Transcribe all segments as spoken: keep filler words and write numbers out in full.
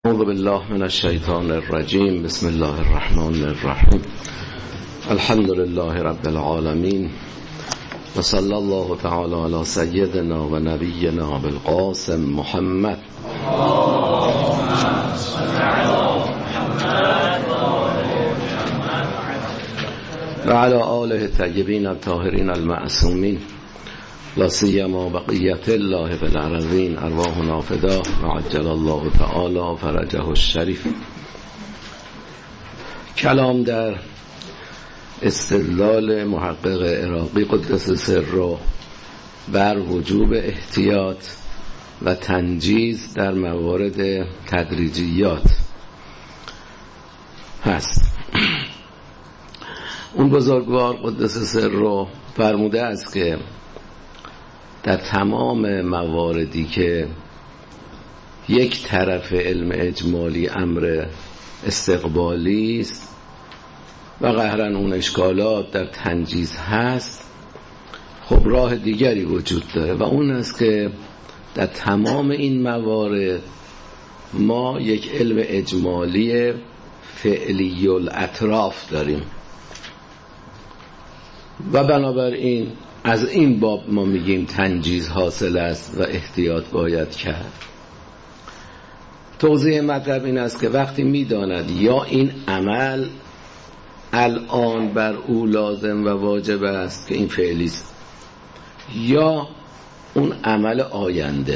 اعوذ بالله من الشیطان الرجیم. بسم الله الرحمن الرحیم. الحمد لله رب العالمین و صلی الله تعالی علی سیدنا و نبینا بالقاسم محمد و علی آله الطیبین الطاهرین المعصومین لا سیما بقیت الله فی الارضین ارواحنا فداه و عجل الله تعالی فرجه الشریف. کلام در استدلال محقق عراقی قدس سره بر وجوب احتیاط و تنجیز در موارد تدریجیات هست. اون بزرگوار قدس سره فرموده است که در تمام مواردی که یک طرف علم اجمالی امر استقبالی است و قهرن اون اشکالات در تنجیز هست، خب راه دیگری وجود داره و اون است که در تمام این موارد ما یک علم اجمالی فعلی الاطراف داریم و بنابراین از این باب ما میگیم تنجیز حاصل است و احتیاط باید کرد. توضیح مطلب این است که وقتی میداند یا این عمل الان بر او لازم و واجب است که این فعلی است، یا اون عمل آینده،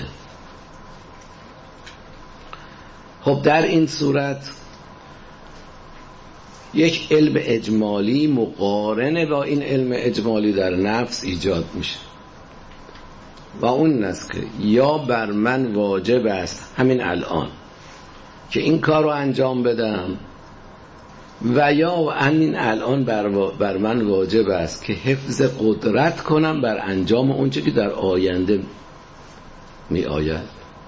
خب در این صورت یک علم اجمالی مقارنه با این علم اجمالی در نفس ایجاد میشه و اون است که یا بر من واجب است همین الان که این کار رو انجام بدم، و یا همین الان بر, بر من واجب است که حفظ قدرت کنم بر انجام اون چیزی که در آینده می آید.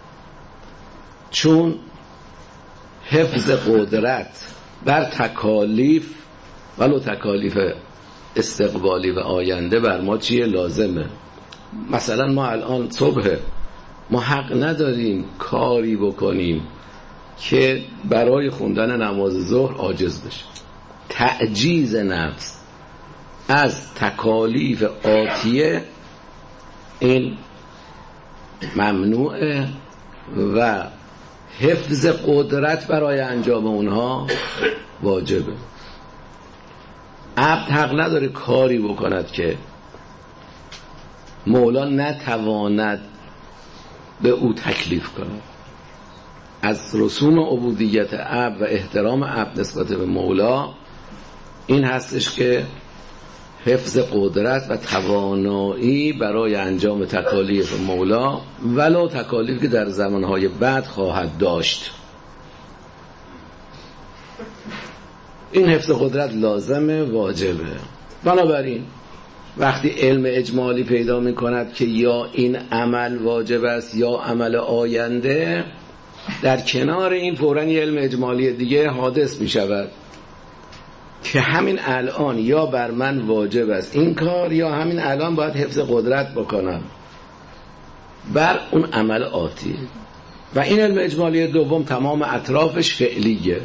چون حفظ قدرت بر تکالیف ولو تکالیف استقبالی و آینده بر ما چیه؟ لازمه. مثلا ما الان صبح ما حق نداریم کاری بکنیم که برای خوندن نماز ظهر عاجز بشه. تعجیز نفس از تکالیف آتیه این ممنوعه و حفظ قدرت برای انجام اونها واجبه. عبد حق نداره کاری بکند که مولا نتواند به او تکلیف کند. از رسوم عبودیت عبد و احترام عبد نسبت به مولا این هستش که حفظ قدرت و توانایی برای انجام تکالیف مولا ولو تکالیف که در زمانهای بعد خواهد داشت. این حفظ قدرت لازمه، واجبه. بنابراین وقتی علم اجمالی پیدا می کند که یا این عمل واجب است یا عمل آینده، در کنار این فوراً یه علم اجمالی دیگه حادث می شود که همین الان یا بر من واجب است این کار، یا همین الان باید حفظ قدرت بکنم بر اون عمل آتی. و این علم اجمالی دوم تمام اطرافش فعلیه.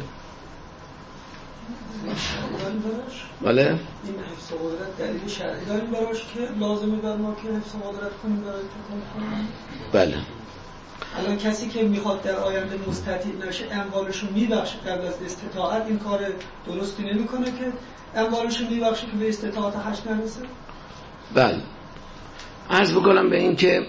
بله؟ این حفظ قدرت دلیل شرعی داریم براش که لازمه بر ما که حفظ قدرت کنیم برای تکالیف کنیم؟ بله. الان کسی که میخواد در آینده مستطیع نشه اموالشو میبخشه قبل از استطاعت، این کار درستی نمیکنه که اموالشو میبخشه که به استطاعت حج نرسه؟ بله. عرض بکنم به این که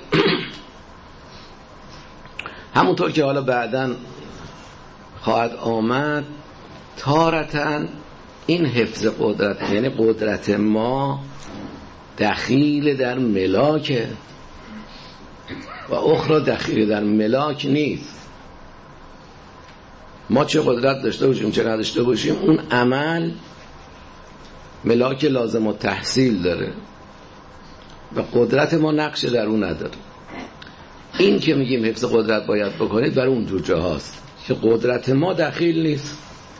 همونطور که حالا بعداً خواهد آمد، تارتاً این حفظ قدرت یعنی قدرت ما دخیل در ملاکه و اخرى دخیل در ملاک نیست. ما چه قدرت داشته باشیم چه نداشته باشیم، اون عمل ملاک لازم و تحصیل داره و قدرت ما نقش در اون نداره. این که میگیم حفظ قدرت باید بکنید برای اون جور جاهاست که قدرت ما دخیل نیست،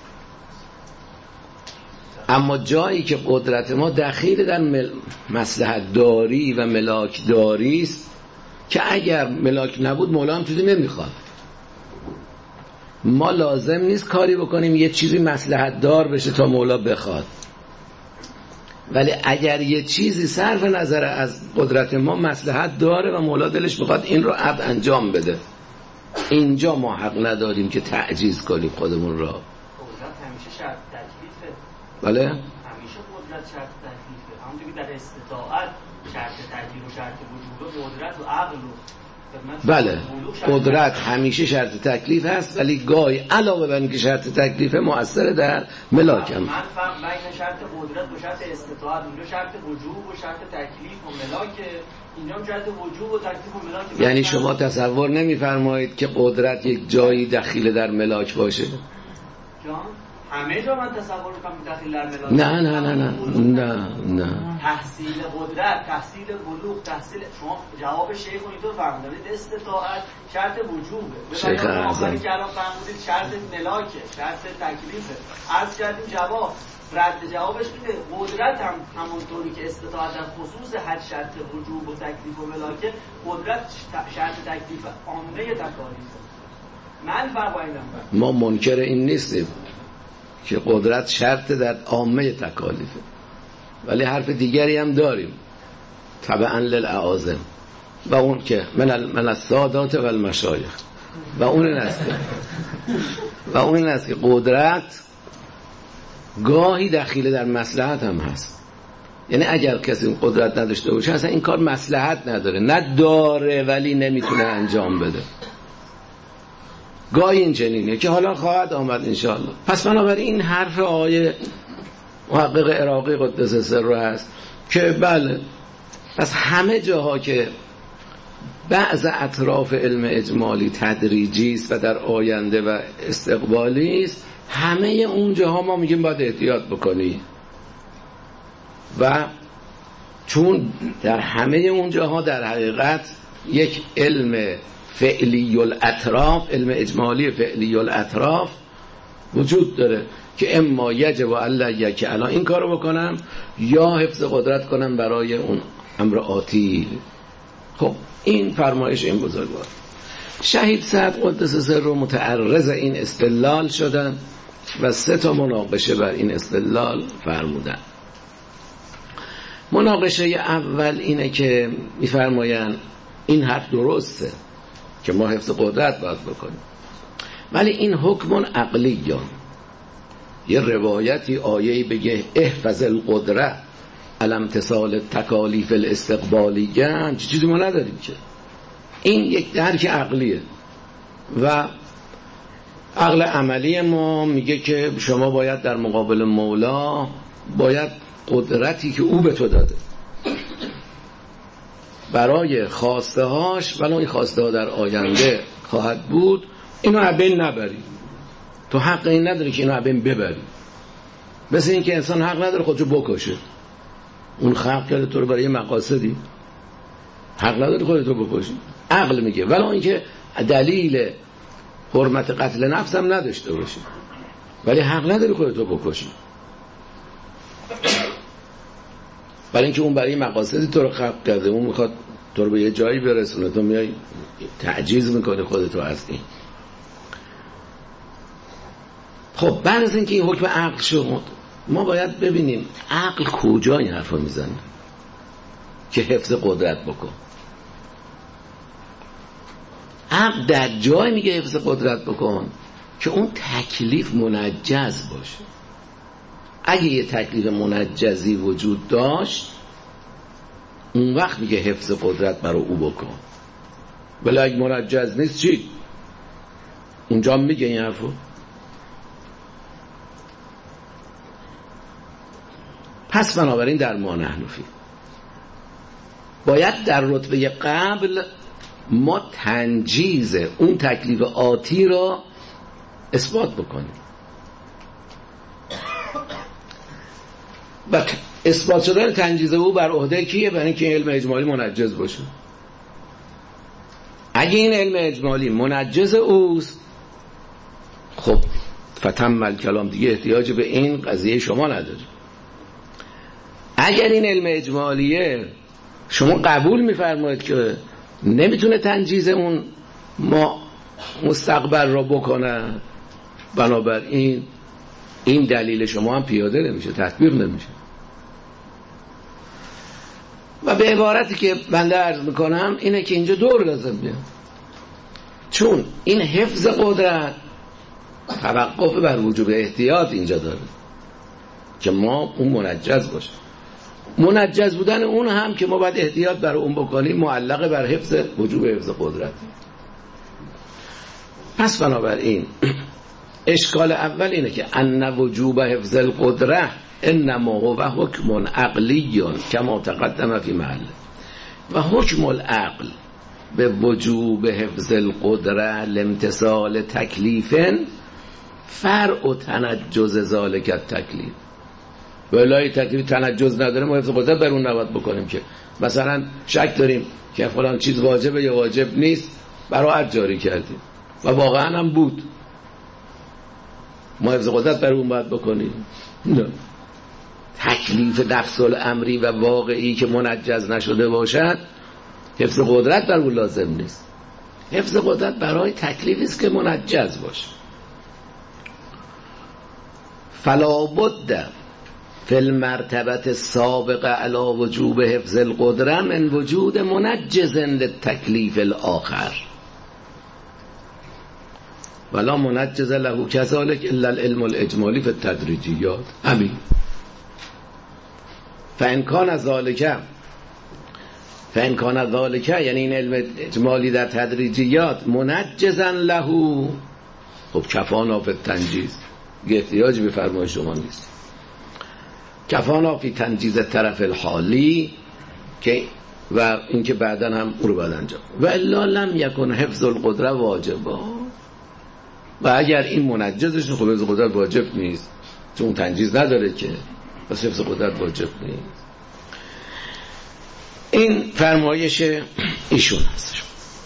اما جایی که قدرت ما دخیل در مل... مصلحت داری و ملاک داری است که اگر ملاک نبود مولا هم چیزی نمیخواد. ما لازم نیست کاری بکنیم یه چیزی مصلحت دار بشه تا مولا بخواد، ولی اگر یه چیزی صرف نظر از قدرت ما مصلحت داره و مولا دلش بخواد این رو عبد انجام بده، اینجا ما حق نداریم که تعجیز کنیم خودمون را. قدرت همیشه شرط تکلیفه. بله؟ همیشه قدرت شرط تکلیفه. همونطور که در استطاعت شرط تکلیف و شرط وجود و قدرت و عقل و بله قدرت همیشه شرط تکلیف هست، ولی گاهی علاوه بر اینکه شرط تکلیفه مؤثر در ملاک هم. من فهم بین شرط قدرت و شرط استطاعت، اینجا شرط وجوب و شرط تکلیف و ملاک، اینجا هم شرط وجوب و تکلیف و ملاک. یعنی شما تصور نمی‌فرمایید که قدرت یک جایی دخیل در ملاک باشه؟ جان همه جا من تصور می‌کنم داخل در ملاک. نه نه نه نه نه نه تحصیل قدرت، تحصیل بلوغ، تحصیل شما جواب شیخ اینطور فرمودید استطاعت شرط وجوبه. شیخ اعظم که الان فرمودید شرط ملاکه، شرط تکلیفه. عرض کردیم جواب رد جوابش اینه قدرت هم همونطوری که استطاعت در خصوص حد شرط وجوب و تکلیف و ملاکه، قدرت شرط تکلیف عامه تکالیفه. من فرمایدم ما منکر این نیستیم که قدرت شرط در عامه تکالیفه، ولی حرف دیگری هم داریم تبعا للعازم و اون که من من السادات و المشایخ و اون این است و اون این است که قدرت گاهی دخیل در مصلحت هم هست. یعنی اگر کسی قدرت نداشته باشه اصلا این کار مصلحت نداره، نه داره ولی نمیتونه انجام بده. گاهی این چنینه که حالا خواهد آمد انشاءالله. پس بنابراین این حرف آیه محقق عراقی قدس سره هست که بله، پس همه جاها که بعض اطراف علم اجمالی تدریجی است و در آینده و استقبالی است، همه اون جاها ما میگیم باید احتیاط بکنی، و چون در همه اون جاها در حقیقت یک علم فعلی الاطراف، علم اجمالی فعلی الاطراف وجود داره که اما یجب و الله که الان این کارو بکنم یا حفظ قدرت کنم برای اون امر آتی. خب این فرمایش این بزرگوار شهید سعد قدس سره متعرض این استدلال شدن و سه تا مناقشه بر این استدلال فرمودن. مناقشه اول اینه که میفرمایند این حرف درسته که ما حفظ قدرت باید بکنیم، ولی این حکم عقلی، یه روایتی آیه‌ای بگه احفظ القدرت علی امتثال تکالیف الاستقبالیه، چیزی ما نداریم که. این یک درک عقلیه و عقل عملی ما میگه که شما باید در مقابل مولا باید قدرتی که او به تو داده برای خواسته هاش، ولی این خواسته ها در آینده خواهد بود، اینو عبین نبری. تو حق این نداری که اینو عبین ببری. مثل این که انسان حق نداره خودشو بکشه. اون خلق کرده تو رو برای مقاصدی، حق نداری خودتو بکشی. عقل میگه ولی این که دلیل حرمت قتل نفس هم نداشته باشی، ولی حق نداری خودتو بکشی، برای اینکه اون برای مقاصدی تو رو خلق کرده، اون میخواد تو رو به یه جایی برسونه، تو میای تعجیز میکنی خودتو از این. خب بعد از اینکه این حکم عقل شد، ما باید ببینیم عقل کجا این حرف رو میزنه که حفظ قدرت بکن. عقل در جای میگه حفظ قدرت بکن که اون تکلیف منجز باشه. اگه یه تکلیف منجزی وجود داشت اون وقت میگه حفظ قدرت برای او بکن، ولی اگه منجز نیست چی؟ اونجا میگه این حرفو. پس بنابراین در ما نحنفی باید در رتبه قبل ما تنجیز اون تکلیف آتی را اثبات بکنیم و اثبات شدن تنجیز او بر عهده کیه؟ برای اینکه علم اجمالی منجز باشه. اگه این علم اجمالی منجز اوست، خب فتم الکلام، دیگه احتیاج به این قضیه شما نداری. اگر این علم اجمالیه شما قبول میفرمایید که نمیتونه تنجیز اون ما مستقبل را بکنه، بنابراین این دلیل شما هم پیاده نمیشه، تطبیق نمیشه. و به عبارتی که بنده عرض میکنم اینه که اینجا دور لازم بیاد، چون این حفظ قدرت توقف بر وجوب احتیاط اینجا داره که ما اون منجز باشه. منجز بودن اون هم که ما باید احتیاط بر اون بکنیم معلق بر حفظ وجوب حفظ قدرت. پس بنابراین اشکال اول اینه که ان وجوب حفظ القدره انما هو حکم عقلی کما تقدم فی محله، و حکم العقل به وجوب حفظ القدره لامتثال تکلیف فرع و تنجز ذالک التکلیف. ولای تکلیف تنجز نداره ما حفظ قدرت بر اون نباید بکنیم که مثلا شک داریم که فلان چیز واجبه یا واجب نیست براءت جاری کردیم و واقعا هم بود، ما حفظ قدرت بر اون باید بکنیم؟ نه. تکلیف نفس الامری و واقعی که منجز نشده باشد حفظ قدرت بر اون لازم نیست. حفظ قدرت برای تکلیفی است که منجز باشه. فلا بد فی المرتبه السابقه علی وجوب حفظ القدره من وجود منجز للتکلیف الاخر ولا منجز له كذلك الا العلم الاجمالی فی التدریجیات. همین فان کان ذالک فان کان ذالک یعنی این علم اجمالی در تدریجیات منجزا له، خب کفانا فی التنجیز، احتیاج به فرمای شما نیست. کفانا فی تنجیز طرف الحالی که و اینکه بعدا هم او رو بعد انجام و الا لم یکن حفظ القدره واجبا، و اگر این منجزش خب حفظ قدرت واجب نیست چون تنجیز نداره که، پس حفظ قدرت واجب نیست. این فرمایش ایشون هست.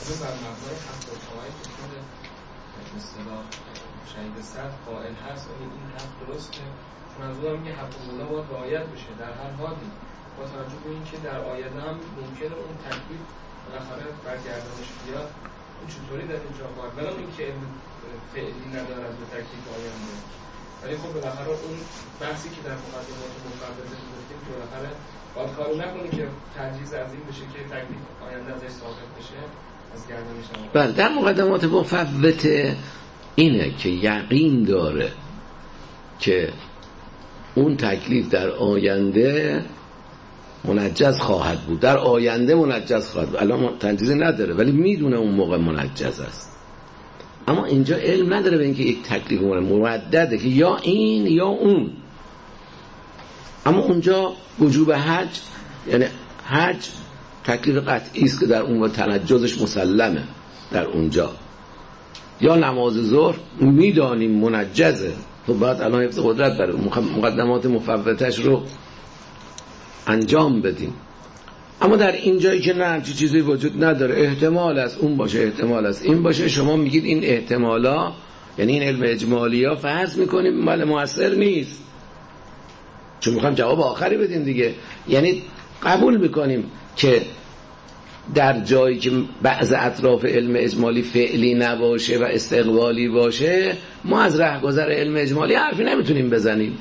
قائل هست و این حق درسته، منظورم که حق مولا باید رعایت بشه در هر حالی، با توجه به اینکه در آینده هم ممکنه اون تکلیف بالاخره برگردانش بیاد. اون چطوری در اینجا باید ولو اینکه فعلی ندارد به تکلیف آینده، ولی خب بالاخره اون بحثی که در مقدمات مفرده گفتیم که بالاخره باید کارو نکنه که تنجیز از این بشه که تکلیف آینده ازش ثابت بشه از گردانش نمونه. بله در مقدمات مفوته اینه که یقین داره که اون تکلیف در آینده منجز خواهد بود، در آینده منجز خواهد بود. الان تنجیز نداره ولی میدونه اون موقع منجز است، اما اینجا علم نداره به اینکه یک تکلیف مردده که یا این یا اون. اما اونجا وجوب حج یعنی حج تکلیف قطعی است که در اون و تنجزش مسلمه در اونجا، یا نماز ظهر میدانیم منجزه، تو بعد الان حفظ قدرت برای مقدمات مفوتش رو انجام بدیم. اما در این جایی که نه همچی چیزی وجود نداره، احتمال است اون باشه احتمال است این باشه، شما میگید این احتمالا یعنی این علم اجمالی ها فرض میکنیم مال مؤثر نیست، چون میخوایم جواب آخری بدیم دیگه. یعنی قبول میکنیم که در جایی که بعض اطراف علم اجمالی فعلی نباشه و استقبالی باشه، ما از رهگذر علم اجمالی حرفی نمیتونیم بزنیم.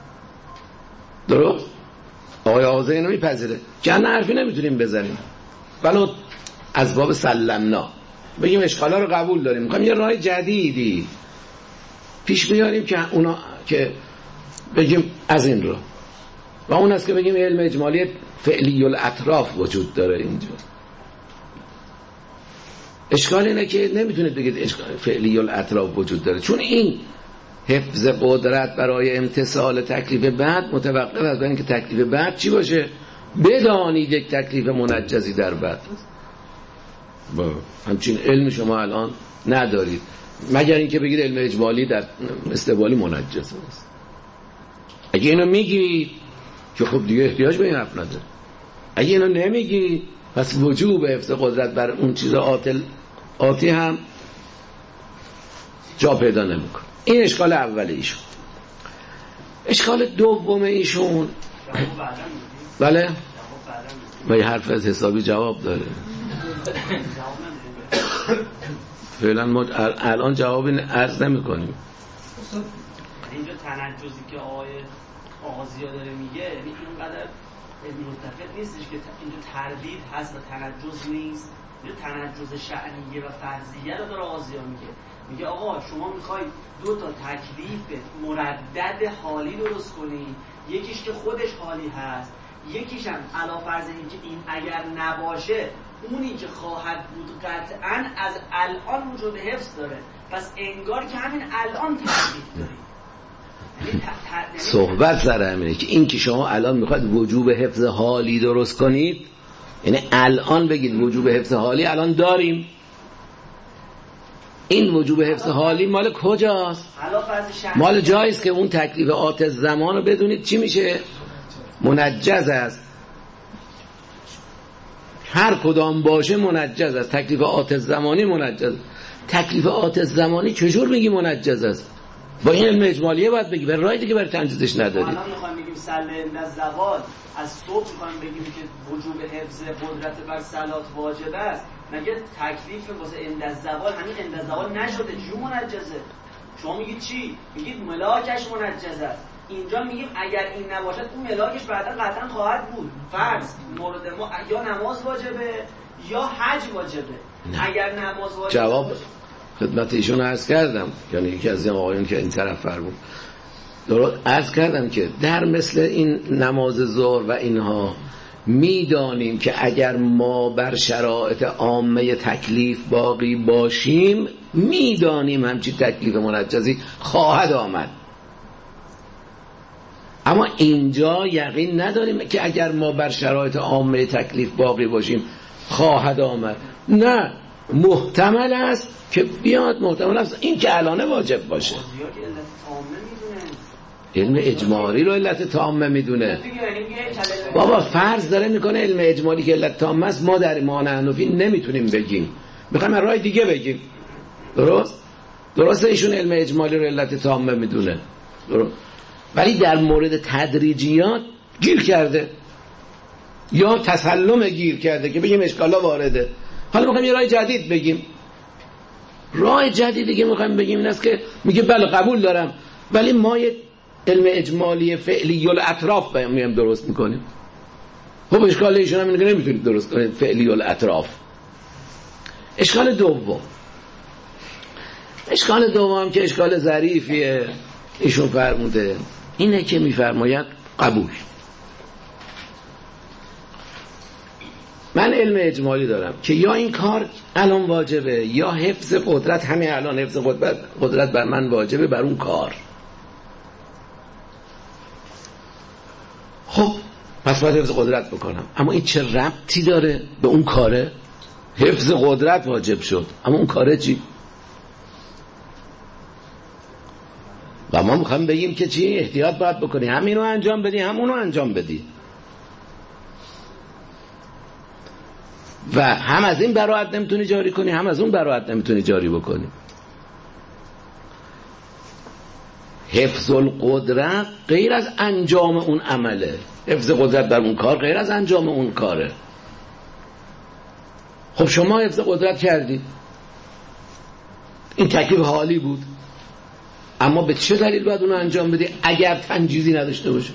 درست؟ آقای آقازه اینو میپذیره که نه حرفی نمیتونیم بزنیم، ولو از باب سلمنا بگیم اشکالا رو قبول داریم، میخوایم یه راه جدیدی پیش بیاریم که اونا که بگیم از این رو، و اون است که بگیم علم اجمالی فعلی الاطراف وجود داره اینجا. اشکال اینه که نمیتونید بگید فعلی الاطراف وجود داره، چون این حفظ قدرت برای امتثال تکلیف بعد متوقف از اینکه تکلیف بعد چی باشه، بدانید یک تکلیف منجزی در بعد. با همچین علم شما الان ندارید، مگر اینکه بگید علم اجمالی در استقبالی منجز است. اگه اینو میگید که خب دیگه احتیاج به این حرف نداره. اگه اینو نمیگید پس وجوب حفظ قدرت بر اون چیز آتل آتی هم جا پیدا نمیکنه. این اشکال اول ایشون. اشکال دوم ایشون بله با یه حرف از حسابی جواب داره. فعلا ما الان جوابی عرض نمی کنیم، اینجا تنجزی که آقای آغازی ها داره میگه، یعنی اینقدر متفق نیستش که اینجا تردید هست و تنجز نیست. اینجا تنجز شأنیه و فرضیه رو داره آغازی ها میگه. میگه آقا شما میخوای دو تا تکلیف مردد حالی درست کنی، یکیش که خودش حالی هست، یکیش هم علا فرض این که این اگر نباشه اونی که خواهد بود قطعاً از الان وجود حفظ داره، پس انگار که همین الان تکلیف داری. صحبت سر همینه که این که شما الان میخواید وجوب حفظ حالی درست کنید، یعنی الان بگید وجوب حفظ حالی الان داریم. این وجوب حفظ حالی مال کجاست؟ مال جاییست که اون تکلیف آت زمان رو بدونید چی میشه؟ منجز است. هر کدام باشه منجز است. تکلیف آت زمانی منجز. تکلیف آت زمانی چجور میگی منجز است؟ با این علم اجمالیه باید بگی، برای رای دیگه برای تنجیزش نداری. الان میخوایم بگیم سله از زوال از صبح میخوایم بگیم که وجوب حفظ قدرت بر صلات واجب است، مگه تکلیف واسه اند از زوال همین اند از زوال نشده؟ چی منجزه؟ شما میگید چی؟ میگید ملاکش منجز است. اینجا میگیم اگر این نباشد اون ملاکش بعدا قطعا خواهد بود. فرض مورد ما یا نماز واجبه یا حج واجبه. نه. اگر نماز واجبه جواب خدمت ایشون عرض کردم، یعنی یکی از این آقایون که این طرف فرمود درست عرض کردم که در مثل این نماز ظهر و اینها میدانیم که اگر ما بر شرایط عامه تکلیف باقی باشیم میدانیم همچین تکلیف منجزی خواهد آمد، اما اینجا یقین نداریم که اگر ما بر شرایط عامه تکلیف باقی باشیم خواهد آمد. نه، محتمل است که بیاد، محتمل است این که الان واجب باشه. علم اجمالی رو علت تامه میدونه. بابا فرض داره میکنه علم اجمالی که علت تامه است، ما در ایمان حنفی نمیتونیم بگیم، میخوایم راه دیگه بگیم. درست؟ درسته ایشون علم اجمالی رو علت تامه میدونه، درست؟ ولی در مورد تدریجیات گیر کرده یا تسلم گیر کرده که بگیم اشکالا وارده. حالا میخوایم یه راه جدید بگیم. راه جدیدی که میخوایم بگیم این است که میگه بله قبول دارم، ولی ما یه علم اجمالی فعلی الاطراف میام درست میکنیم. خب اشکال ایشون هم اینه که نمیتونید درست کنید فعلی الاطراف. اشکال دوم اشکال دوم که اشکال ظریفیه ایشون فرموده اینه که میفرماید قبول، من علم اجمالی دارم که یا این کار الان واجبه یا حفظ قدرت همین الان حفظ قدرت, قدرت بر من واجبه بر اون کار. خب پس باید حفظ قدرت بکنم، اما این چه ربطی داره به اون کاره؟ حفظ قدرت واجب شد، اما اون کاره چی؟ و ما میخوایم بگیم که چی؟ احتیاط باید بکنی، همینو انجام بدی همونو انجام بدی، و هم از این براءت نمیتونی جاری کنی هم از اون براءت نمیتونی جاری بکنی. حفظ القدرت غیر از انجام اون عمله، حفظ قدرت بر اون کار غیر از انجام اون کاره. خب شما حفظ قدرت کردی، این تکلیف حالی بود، اما به چه دلیل باید اونو انجام بدی اگر تنجیزی نداشته باشه؟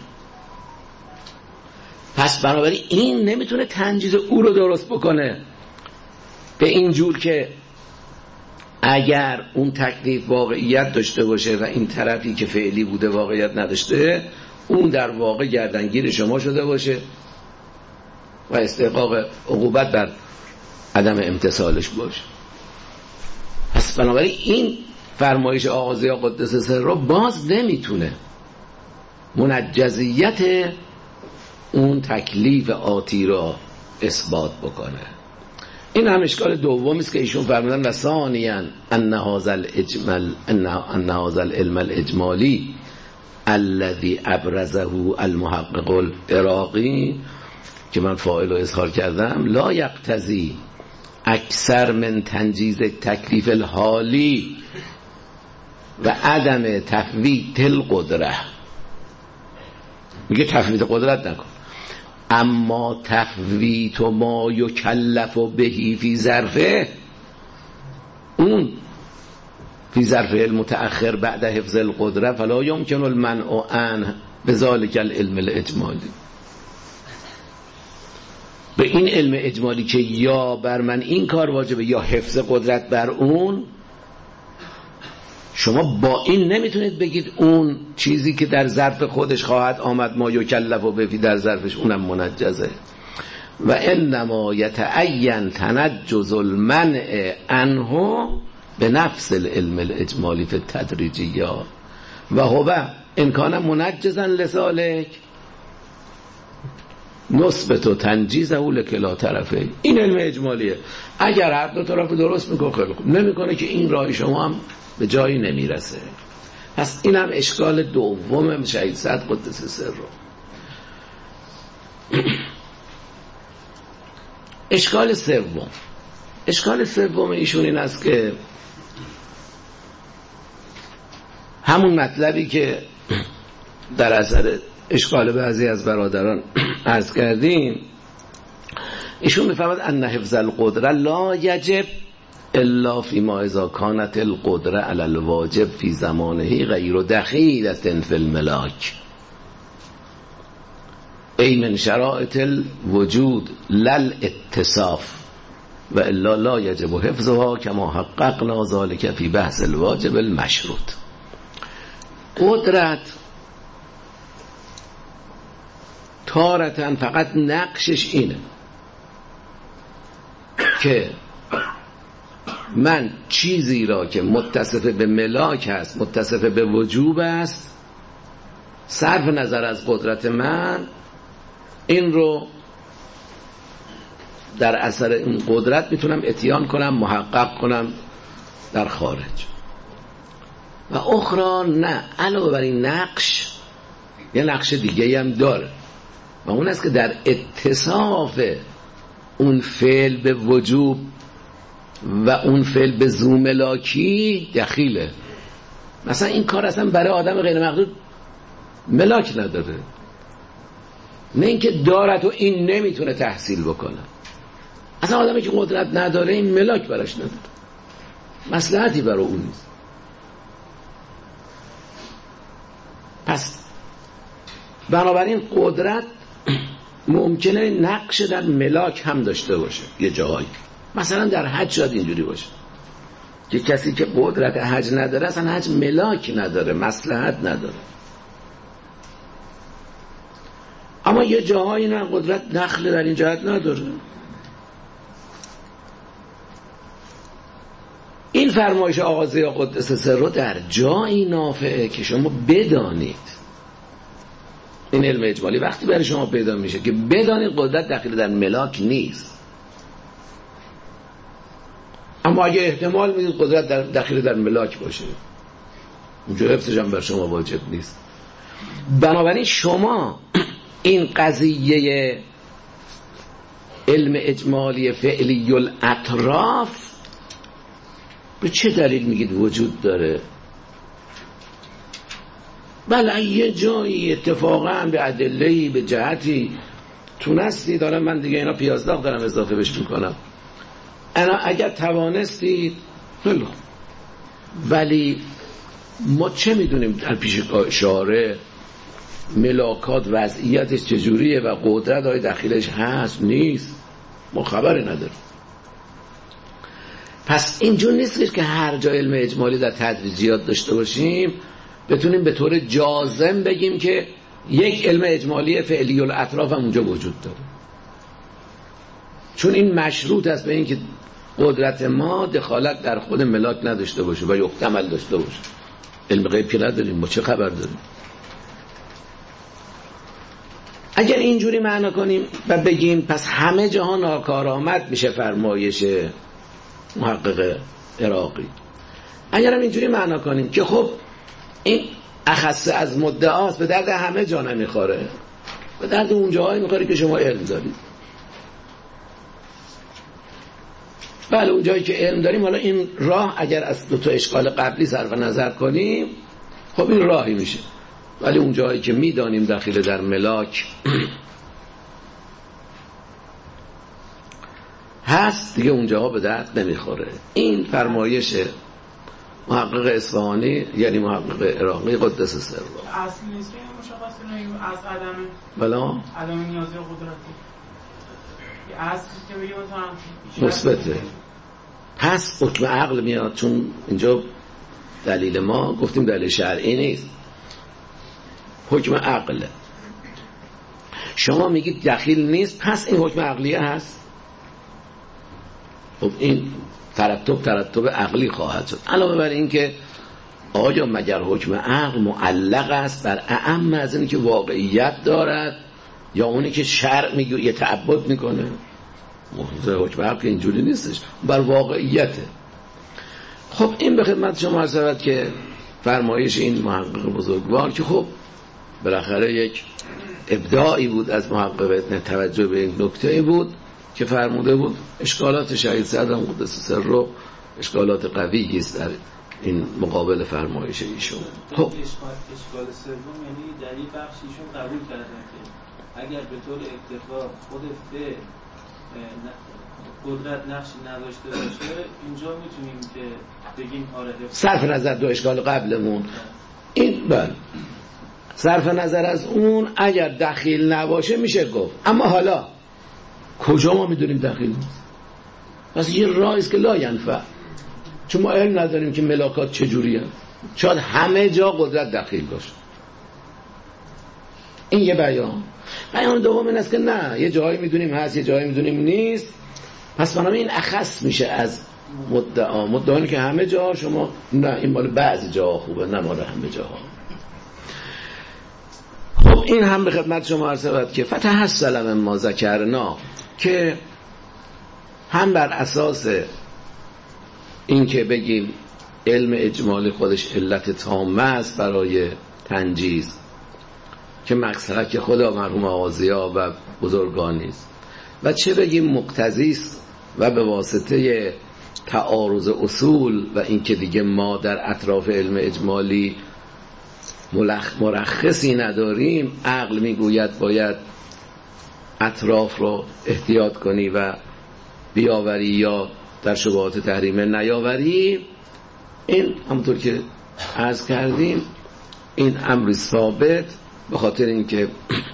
پس بنابراین این نمیتونه تنجیز او رو درست بکنه به این جور که اگر اون تکلیف واقعیت داشته باشه و این طرفی که فعلی بوده واقعیت نداشته، اون در واقع گردنگیر شما شده باشه و استحقاق عقوبت بر عدم امتثالش باشه. پس بنابراین این فرمایش آغازی قدس سر رو باز نمیتونه منجزیت اون تکلیف آتی را اثبات بکنه. این هم اشکال دومی است که ایشون فرمودن و ثانیاً ان هذا الاجمال ان هذا العلم الاجمالی الذي ابرزه المحقق العراقی که من فاعل رو اظهار کردم لا یقتضی اکثر من تنجیز تکلیف الحالی و عدم تفویت القدره. میگه تفویت قدرت نکن، اما تفویت ما یکلف بهی فی ظرفه، اون فی ظرف المتأخر بعد حفظ القدره فلا یمکن المنع عنه بذلک العلم الاجمالی. به این علم اجمالی که یا بر من این کار واجبه یا حفظ قدرت بر اون، شما با این نمیتونید بگید اون چیزی که در ظرف خودش خواهد آمد ما یکلف و بفی در ظرفش اونم منجزه. و انما یتعین تنجز المنع عنه به نفس العلم الاجمالی فی التدریجیات و هو ان کان منجزا لذلک نسبت و تنجیزه لکلا طرفه. این علم اجمالیه. اگر هر دو طرف درست میکنه خیلی خوب، نمیکنه که این راه شما هم به جایی نمیرسه. پس این هم اشکال دوم شهید سعد قدس سره. اشکال سوم اشکال سوم ایشون این است که همون مطلبی که در اثر اشکال بعضی از برادران عرض کردیم، ایشون میفهمد ان حفظ القدره لا یجب الا فيما اذا كانت القدره على الواجب في زمانه غیر دخیلة في الملاک ای من شرائط الوجود لل اتصاف و الا لا یجب حفظها کما حققنا ذلك في بحث الواجب المشروط. قدرت تارتن فقط نقشش اینه که من چیزی را که متصف به ملاک هست، متصف به وجوب است، صرف نظر از قدرت من این رو در اثر این قدرت میتونم اتیان کنم، محقق کنم در خارج. و اخرى نه، علاوه بر این نقش یه نقش دیگه هم داره و اون است که در اتصاف اون فعل به وجوب و اون فعل به ذو ملاکی دخیله. مثلا این کار اصلا برای آدم غیر مقدور ملاک نداره، نه اینکه دارد و این نمیتونه تحصیل بکنه. اصلا آدمی که قدرت نداره این ملاک براش نداره، مصلحتی برای اون نیست. پس بنابراین قدرت ممکنه نقش در ملاک هم داشته باشه یه جایی. مثلا در حج شاید اینجوری باشه که کسی که قدرت حج نداره اصلا حج ملاک نداره، مصلحت نداره. اما یه جاهایی نه، قدرت دخل در این جهت نداره. این فرمایش آقا ضیا قدس سره در جایی نافعه که شما بدانید این علم اجمالی وقتی برای شما پیدا میشه که بدانید قدرت داخل در ملاک نیست. اما اگه احتمال میدید قدرت در داخل در ملاک باشه، اونجا حفظش هم بر شما واجب نیست. بنابراین شما این قضیه علم اجمالی فعلی الاطراف به چه دلیل میگید وجود داره؟ بله یه جایی اتفاقا به ادله‌ای به جهتی تونستی، دارم من دیگه اینا پیازداغ دارم اضافه بش میکنم، انا اگر توانستید خیلی، ولی ما چه میدونیم در پیش شارع ملاکات وضعیتش چجوریه و قدرت های داخلش هست نیست، ما خبری نداریم. پس اینجور نیست که هر جا علم اجمالی در تدریجیات داشته باشیم بتونیم به طور جازم بگیم که یک علم اجمالی فعلی الاطراف هم اونجا وجود داره، چون این مشروط است به این که قدرت ما دخالت در خود ملاک نداشته باشه و یحتمل داشته باشه. علم غیب که نداریم، ما چه خبر داریم؟ اگر اینجوری معنا کنیم و بگیم پس همه جهان ناکارآمد میشه فرمایش محقق عراقی، اگر هم اینجوری معنا کنیم که خب این اخص از مدعاست، به درد همه جا نمیخوره، به درد اون جاهایی میخوره که شما علم دارید. بله اون جایی که علم داریم، حالا این راه اگر از دو تا اشکال قبلی صرف نظر کنیم خب این راهی میشه، ولی اون جایی که میدانیم داخل در ملاک هست دیگه اونجاها به درد نمیخوره. این فرمایش محقق اصفهانی یعنی محقق عراقی قدس سره اصل نیست که مشخص نگیم از عدم بلا عدم نیازی قدرتی اصل که بگیم مثلا مثبته. پس حکم عقل میاد، چون اینجا دلیل ما گفتیم دلیل شرعی نیست، حکم عقله. شما میگید دخیل نیست، پس این حکم عقلیه هست. خب این ترتب ترتب عقلی خواهد شد. علاوه بر این که آیا مگر حکم عقل معلق است بر اعم از اینی که واقعیت دارد یا اونی که شرع میگه یه تعبد میکنه؟ موضوع حکم عقل اینجوری نیستش، بر واقعیته. خب این به خدمت شما عرض شود که فرمایش این محقق بزرگوار که خب بالاخره یک ابداعی بود از محقق، توجه به این نکته بود که فرموده بود اشکالات شهید صدرم قدس سر رو اشکالات قوی است در این مقابل فرمایش ایشون. خب اشکال اشکال سوم یعنی در این بخش ایشون قبول کردن که اگر به طور اکتفا خود فعل قدرت نقشی نداشته باشه اینجا میتونیم که بگیم آره صرف نظر دو اشکال قبلمون این بله صرف نظر از اون اگر دخیل نباشه میشه گفت. اما حالا کجا ما میدونیم دخیل نیست؟ پس یه راهی است که لا ینفع، چون ما علم نداریم که ملاکات چجوریه. شاید همه جا قدرت دخیل باشه. این یه بیان. بیان دوم این است که نه، یه جایی میدونیم هست، یه جایی میدونیم نیست. پس بنابراین این اخص میشه از مدعا. مدعا که همه جا شما نه، این مال بعضی جاها خوبه، نه مال همه جاها. خب این هم به خدمت شما عرض شود که فتحصل من ما ذکرنا، که هم بر اساس این که بگیم علم اجمالی خودش علت تامه است برای تنجیز که مقصد خدا مرحوم آغازیا و بزرگان نیست، و چه بگیم مقتضی است و به واسطه تعارض اصول و این که دیگه ما در اطراف علم اجمالی مرخصی نداریم، عقل میگوید باید اطراف رو احتیاط کنی و بیاوری یا در شبهات تحریمه نیاوری. این همونطور که عرض کردیم این امر ثابت به خاطر اینکه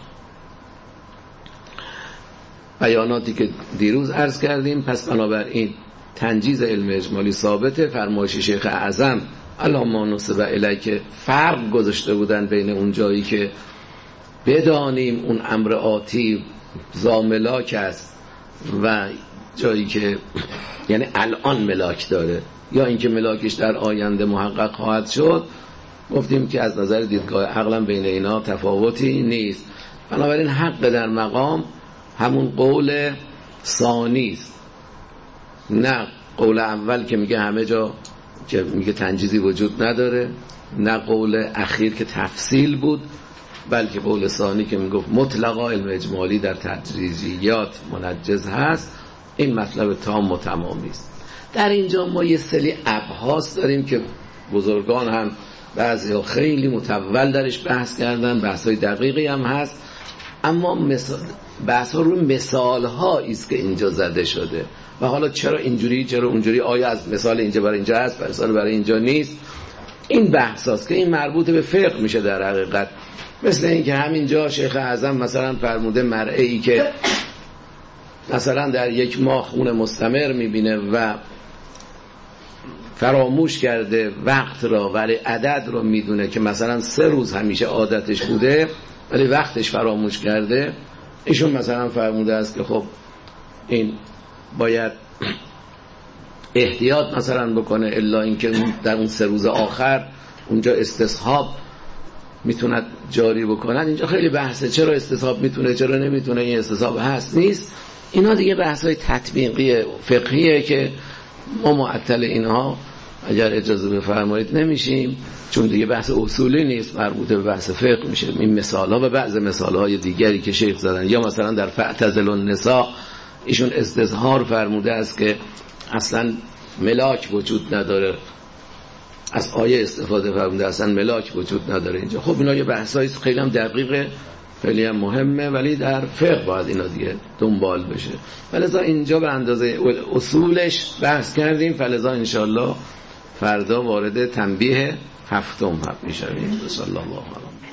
بیاناتی که دیروز عرض کردیم. پس بنابراین تنجیز علم اجمالی ثابته. فرمایش شیخ اعظم علامه نصب الیه که فرق گذاشته بودن بین اون جایی که بدانیم اون امر آتی زاملاک است و جایی که یعنی الان ملاک داره یا اینکه ملاکش در آینده محقق خواهد شد، گفتیم که از نظر دیدگاه عقلم بین اینا تفاوتی نیست. بنابراین حق در مقام همون قول ثانی است، نه قول اول که میگه همه جا که میگه تنجیزی وجود نداره، نه قول اخیر که تفصیل بود، بلکه قول ثانی که میگفت مطلقا علم اجمالی در تجریزیات منجز هست. این مطلب تام و تمامی است. در اینجا ما یه سری ابحاث داریم که بزرگان هم بعضی ها خیلی مطول درش بحث کردن، بحث های دقیقی هم هست، اما مثال بحث ها روی مثال هایی است که اینجا زده شده و حالا چرا اینجوری چرا اونجوری، آیا از مثال اینجا برای اینجا هست مثال برای اینجا نیست. این بحث هاست که این مربوط به فقه میشه در حقیقت. مثل این که همینجا شیخ اعظم مثلا فرموده مرعی ای که مثلا در یک ماه خون مستمر میبینه و فراموش کرده وقت را ولی عدد رو میدونه که مثلا سه روز همیشه عادتش بوده ولی وقتش فراموش کرده، ایشون مثلا فرموده است که خب این باید احتیاط مثلا بکنه، الا اینکه در اون سه روز آخر اونجا استصحاب میتونه جاری بکنن. اینجا خیلی بحثه چرا استصحاب میتونه چرا نمیتونه، این استصحاب هست نیست، اینا دیگه بحث‌های تطبیقی فقهیه که ما معطل اینها اگر اجازه بفرمایید نمیشیم، چون دیگه بحث اصولی نیست، مربوط به بحث فقه میشه. این مثال‌ها و بعض مثال‌های دیگری که شیخ زدن، یا مثلا در فاعتزل النساء ایشون استظهار فرموده است که اصلا ملاک وجود نداره، از آیه استفاده فرموده اصلا ملاک وجود نداره اینجا. خب اینا یه بحثایی خیلی هم دقیقه، خیلی هم مهمه، ولی در فقه باید اینا دیگه دنبال بشه. فلذا اینجا به اندازه اصولش بحث کردیم، فلذا انشالله فردا وارد تنبیه هفتم میشویم. صلی الله علیه و